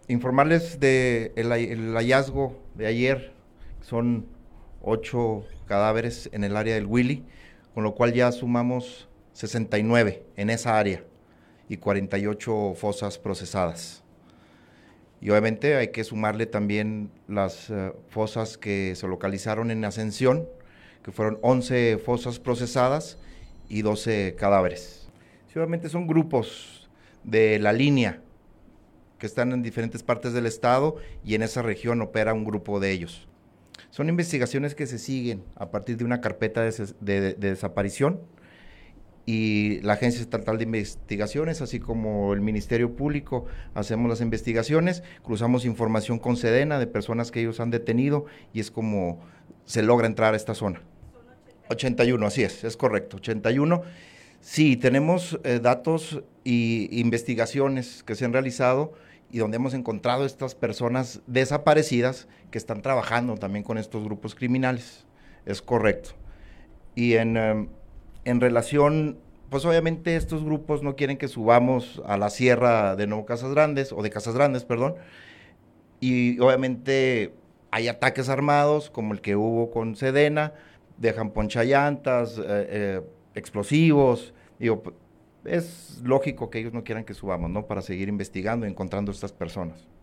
Informarles de el hallazgo de ayer, son 8 cadáveres en el área del Willy, con lo cual ya sumamos 69 en esa área y 48 fosas procesadas. Y obviamente hay que sumarle también las fosas que se localizaron en Ascensión, que fueron 11 fosas procesadas y 12 cadáveres. Sí, obviamente son grupos de la línea que están en diferentes partes del estado y en esa región opera un grupo de ellos. Son investigaciones que se siguen a partir de una carpeta de desaparición y la Agencia Estatal de Investigaciones, así como el Ministerio Público, hacemos las investigaciones, cruzamos información con Sedena de personas que ellos han detenido y es como se logra entrar a esta zona. 81, así es correcto, 81. Sí, tenemos datos y investigaciones que se han realizado y donde hemos encontrado estas personas desaparecidas que están trabajando también con estos grupos criminales, es correcto. Y en relación, pues obviamente estos grupos no quieren que subamos a la sierra de Nuevo Casas Grandes, o de Casas Grandes, perdón, y obviamente hay ataques armados como el que hubo con Sedena, dejan ponchallantas, explosivos, digo, es lógico que ellos no quieran que subamos, ¿no? Para seguir investigando y encontrando a estas personas.